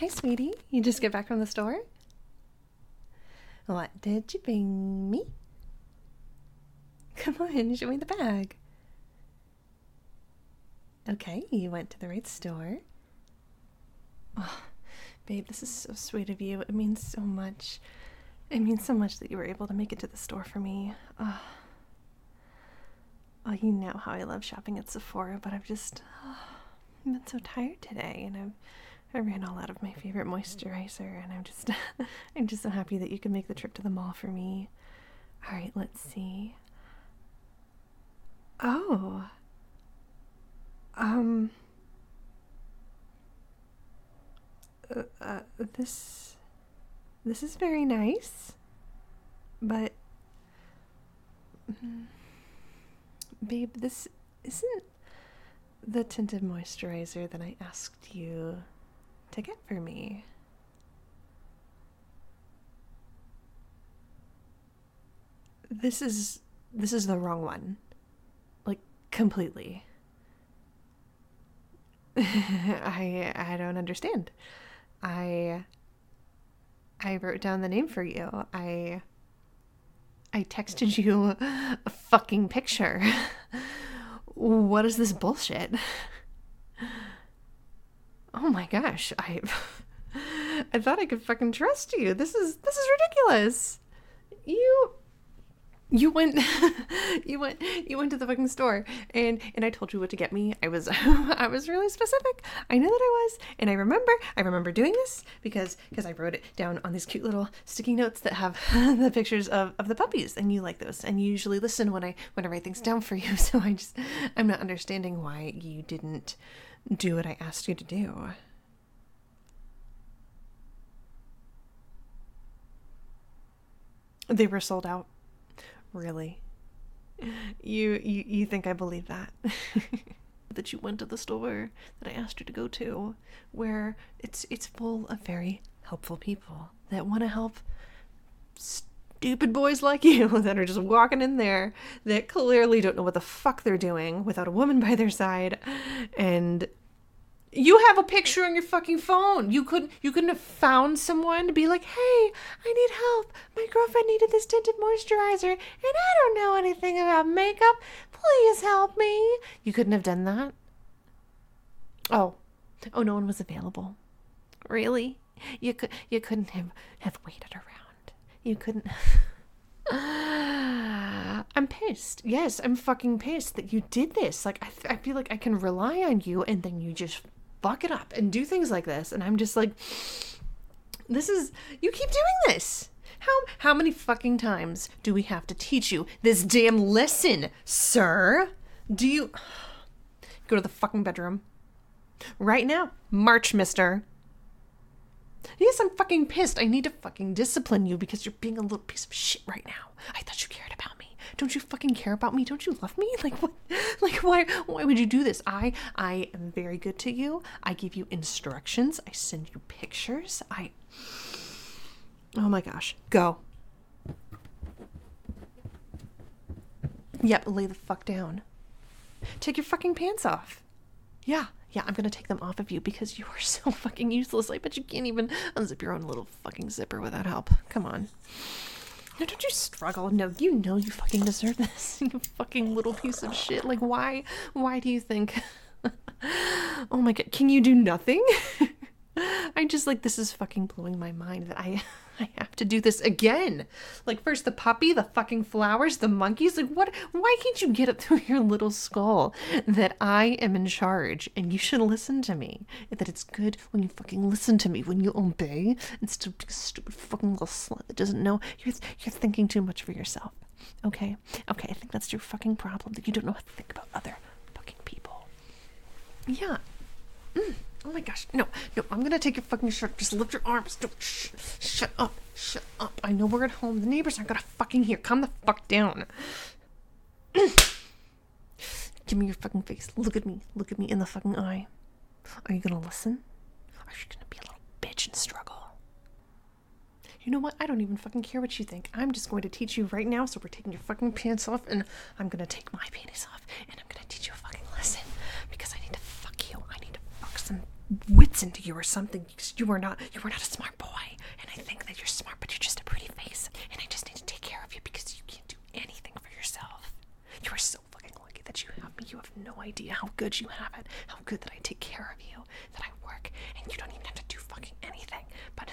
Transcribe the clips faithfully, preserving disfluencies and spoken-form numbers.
Hi, sweetie. You just get back from the store? What did you bring me? Come on, show me the bag. Okay, you went to the right store. Oh, babe, this is so sweet of you. It means so much. It means so much that you were able to make it to the store for me. Oh, oh you know how I love shopping at Sephora, but I've just oh, I've been so tired today, and I've I ran all out of my favorite moisturizer, and I'm just I'm just so happy that you could make the trip to the mall for me. All right, let's see. Oh. Um. Uh, uh, this. This is very nice, but. Mm, babe, this isn't the tinted moisturizer that I asked you to get for me. This is. This is the wrong one. Like, completely. I I don't understand. I I wrote down the name for you. I I texted you a fucking picture. What is this bullshit? Oh my gosh. I I thought I could fucking trust you. This is this is ridiculous. You You went, you went, you went to the fucking store, and and I told you what to get me. I was, I was really specific. I knew that I was, and I remember, I remember doing this because because I wrote it down on these cute little sticky notes that have the pictures of, of the puppies, and you like those, and you usually listen when I when I write things down for you. So I just, I'm not understanding why you didn't do what I asked you to do. They were sold out. Really? You, you you think I believe that? That you went to the store that I asked you to go to, where it's it's full of very helpful people that want to help stupid boys like you that are just walking in there that clearly don't know what the fuck they're doing without a woman by their side. And you have a picture on your fucking phone. You couldn't you couldn't have found someone to be like, hey, I need help. My girlfriend needed this tinted moisturizer, and I don't know anything about makeup. Please help me. You couldn't have done that? Oh. Oh, no one was available. Really? You could you couldn't have, have waited around. You couldn't I'm pissed. Yes, I'm fucking pissed that you did this. Like, I, th- I feel like I can rely on you, and then you just fuck it up and do things like this. And I'm just like, this is, you keep doing this. How, how many fucking times do we have to teach you this damn lesson, sir? Do you go to the fucking bedroom right now? March, mister. Yes, I'm fucking pissed. I need to fucking discipline you because you're being a little piece of shit right now. I thought you cared about me. Don't you fucking care about me? Don't you love me? Like, what? Like, why? Why would you do this? I, I am very good to you. I give you instructions. I send you pictures. I. Oh my gosh. Go. Yep. Lay the fuck down. Take your fucking pants off. Yeah. Yeah, I'm gonna take them off of you because you are so fucking useless. I bet you can't even unzip your own little fucking zipper without help. Come on. No, don't you struggle. No, you know you fucking deserve this. You fucking little piece of shit. Like, why? Why do you think? Oh my god, can you do nothing? I just, like, this is fucking blowing my mind that I I have to do this again. Like, first the puppy, the fucking flowers, the monkeys. Like, what? Why can't you get it through your little skull that I am in charge and you should listen to me? That it's good when you fucking listen to me, when you obey, instead of being a stupid fucking little slut that doesn't know. You're, you're thinking too much for yourself. Okay? Okay, I think that's your fucking problem, that you don't know how to think about other fucking people. Yeah. Mm. Oh my gosh, no, no, I'm gonna take your fucking shirt. Just lift your arms. Don't, shh, shut up, shut up. I know we're at home. The neighbors aren't gonna fucking hear. Calm the fuck down. Give me your fucking face. Look at me. Look at me in the fucking eye. Are you gonna listen? Or are you gonna be a little bitch and struggle? You know what? I don't even fucking care what you think. I'm just going to teach you right now. So we're taking your fucking pants off, and I'm gonna take my panties off, and I'm gonna teach you a fucking lesson because I need to fuck you. I need to fuck some wits into you or something. You are not, you are not a smart boy. And I think that you're smart, but you're just a pretty face. And I just need to take care of you because you can't do anything for yourself. You are so fucking lucky that you have me. You have no idea how good you have it. How good that I take care of you, that I work, and you don't even have to do fucking anything. But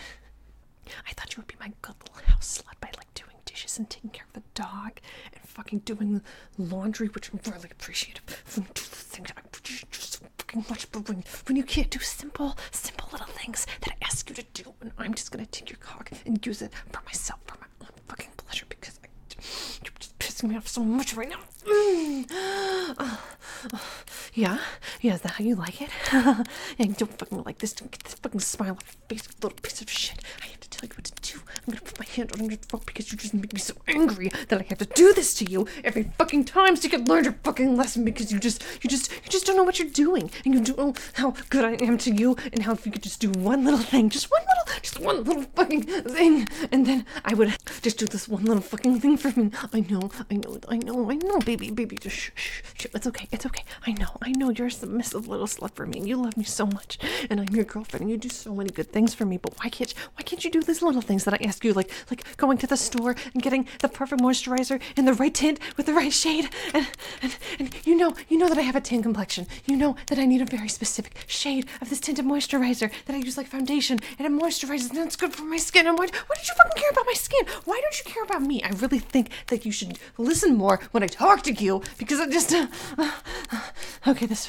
I thought you would be my good little house slut by like doing dishes and taking care of the dog and fucking doing laundry, which I'm really appreciative. Do the things that I just so fucking much, but when, when you can't do simple, simple little things that I ask you to do, and I'm just gonna take your cock and use it for myself, for my own fucking pleasure, because I, you're just pissing me off so much right now. Mm. Uh, uh, yeah, yeah, is that how you like it? Yeah, you don't fucking like this. Don't get this fucking smile on your face, you little piece of shit. I have to tell you what to do. I'm gonna put my hand on your throat because you just make me so angry that I have to do this to you every fucking time so you can learn your fucking lesson, because you just, you just, you just don't know what you're doing, and you don't know how good I am to you, and how if you could just do one little thing, just one little, just one little fucking thing, and then I would just do this one little fucking thing for me. I know, I know, I know, I know, baby, baby, just shh, shh, shh. It's okay, it's okay. I know, I know you're a submissive little slut for me, and you love me so much, and I'm your girlfriend, and you do so many good things for me, but why can't, why can't you do these little things that I ask you, like, like going to the store and getting the perfect moisturizer in the right tint with the right shade, and, and, and you know, you know that I have a tan complexion, you know that I need a very specific shade of this tinted moisturizer, that I use like foundation, and it moisturizes, and it's good for my skin, and why, why don't you fucking care about my skin? Why don't you care about me? I really think that you should listen more when I talk to you, because I just, uh, uh, okay, this,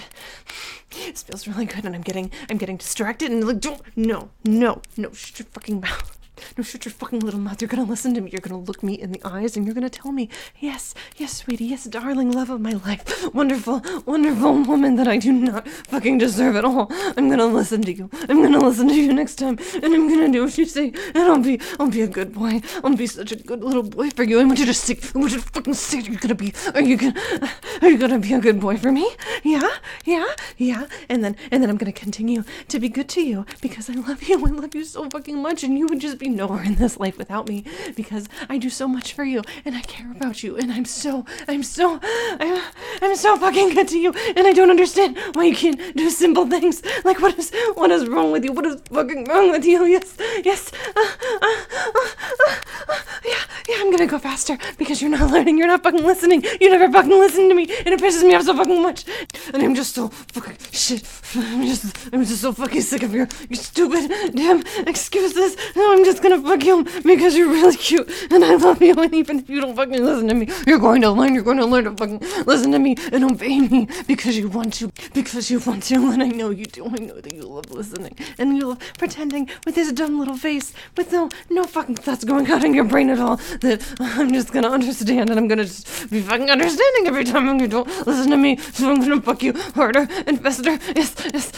this feels really good, and I'm getting, I'm getting distracted, and like, don't, no, no, no, shut your fucking mouth. No, shut your fucking little mouth. You're gonna listen to me. You're gonna look me in the eyes, and you're gonna tell me, yes, yes, sweetie, yes, darling, love of my life, wonderful, wonderful woman that I do not fucking deserve at all. I'm gonna listen to you. I'm gonna listen to you next time, and I'm gonna do what you say, and I'll be, I'll be a good boy. I'll be such a good little boy for you. I want you to say, I want you to fucking say, are you gonna be, are you gonna, are you gonna be a good boy for me? Yeah, yeah, yeah. And then, and then I'm gonna continue to be good to you because I love you. I love you so fucking much, and you would just be nowhere in this life without me, because I do so much for you, and I care about you, and I'm so, I'm so, I'm, I'm so fucking good to you, and I don't understand why you can't do simple things. Like, what is, what is wrong with you? What is fucking wrong with you? Yes, yes, uh, uh, uh, uh, uh, yeah, yeah, I'm gonna go faster, because you're not learning, you're not fucking listening, you never fucking listen to me, and it pisses me off so fucking much, and I'm just so fucking, shit, I'm just, I'm just so fucking sick of your, your stupid damn excuses. No, I'm just gonna fuck you because you're really cute and I love you, and even if you don't fucking listen to me, you're going to learn, you're going to learn to fucking listen to me and obey me because you want to, because you want to, and I know you do. I know that you love listening, and you love pretending with this dumb little face with no, no fucking thoughts going on in your brain at all, that I'm just gonna understand, and I'm gonna just be fucking understanding every time you don't listen to me, so I'm gonna fuck you harder and faster. Yes, yes.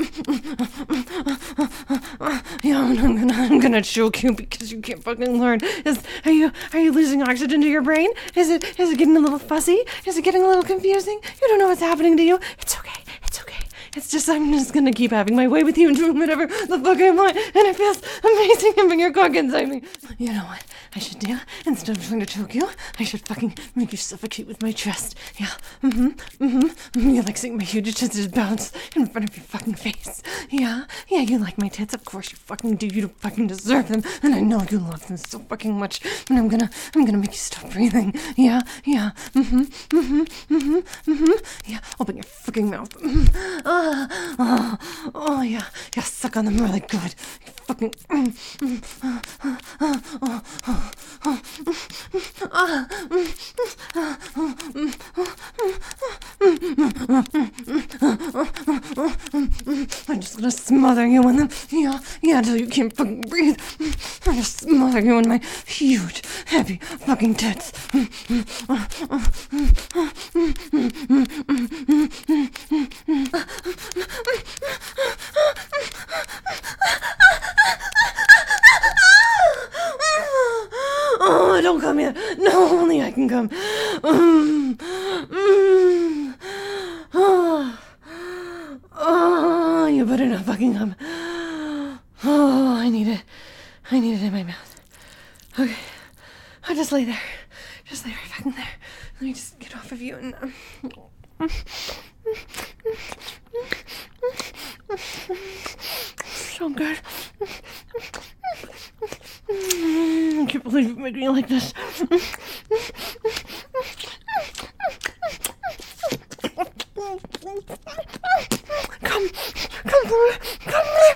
Yeah, and I'm gonna, I'm gonna choke you because you can't fucking learn. Is, are you, are you losing oxygen to your brain? Is it, is it getting a little fuzzy? Is it getting a little confusing? You don't know what's happening to you. It's okay. It's okay. It's just, I'm just gonna keep having my way with you and doing whatever the fuck I want, and it feels amazing having your cock inside me. You know what I should do? Instead of trying to choke you, I should fucking make you suffocate with my chest. Yeah, mm-hmm, mm-hmm. You like seeing my huge tits just bounce in front of your fucking face. Yeah, yeah, you like my tits. Of course you fucking do. You don't fucking deserve them, and I know you love them so fucking much. And I'm gonna, I'm gonna make you stop breathing. Yeah, yeah, mm-hmm, mm-hmm, mm-hmm, mm-hmm. Yeah, open your fucking mouth. Mm-hmm. Uh, Oh, oh, yeah, yeah, suck on them really good. You fucking. I'm just gonna smother you in them. Yeah, yeah, until you can't fucking breathe. I'm gonna smother you in my huge, heavy fucking tits. Oh, don't come yet. No, only I can come. Mm, mm, oh, oh, you better not fucking come. Oh, I need it. I need it in my mouth. Okay, I'll just lay there. Just lay right fucking there. Let me just get off of you and. Um, so good. I can't believe you made me like this. Come, come, come here.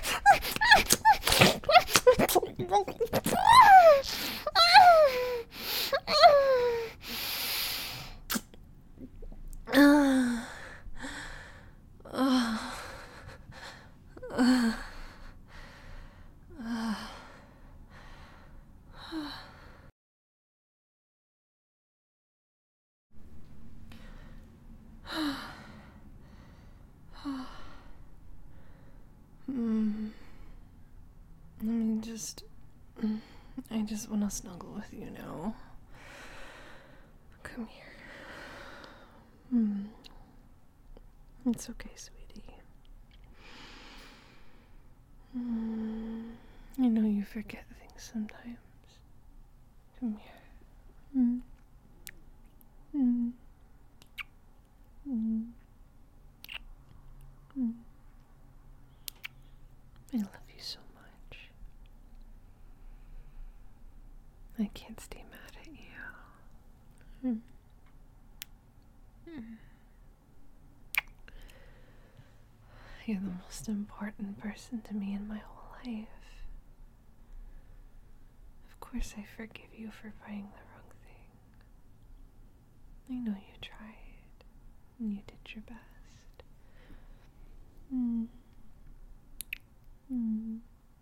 Mm. Let me just... I just want to snuggle with you now. Come here. Mm. It's okay, sweetie. Mm. I know you forget things sometimes. Come here. Mm. Mm. Mm. Mm. I love you so much. I can't stay mad at you. Mm. Mm. You're the most important person to me in my whole life. Of course I forgive you for buying the wrong thing. I know you tried, and you did your best. Mm. Mm.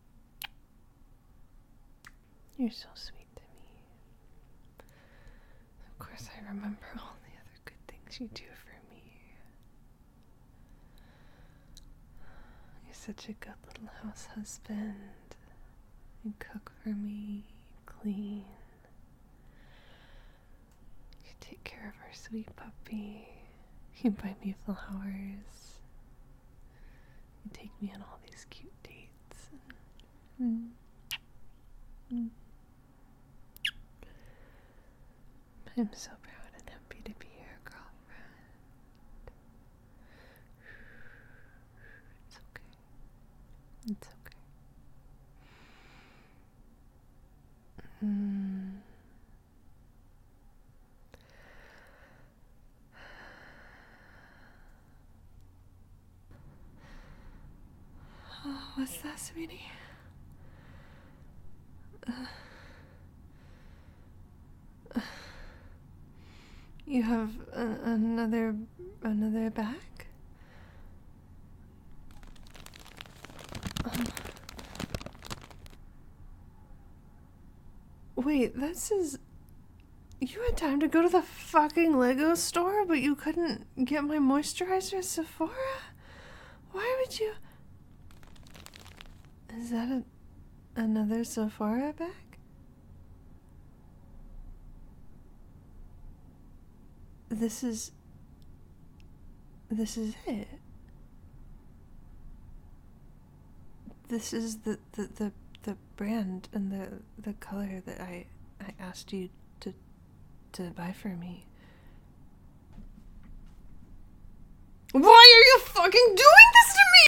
You're so sweet to me. Of course I remember all the other good things you do for me. You're such a good little house husband. You cook for me, you clean. You take care of our sweet puppy. You buy me flowers. You take me on all these cute dates. Mm. Mm. I'm so proud and happy to be your girlfriend. It's okay. It's okay. Mm. Oh, what's that, sweetie? Uh, uh, you have a, another another bag? Um, wait, this is... You had time to go to the fucking Lego store, but you couldn't get my moisturizer at Sephora? Why would you... Is that a, another Sephora bag? This is... This is it. This is the, the, the, the brand and the, the color that I, I asked you to, to buy for me. Why are you fucking doing this to me?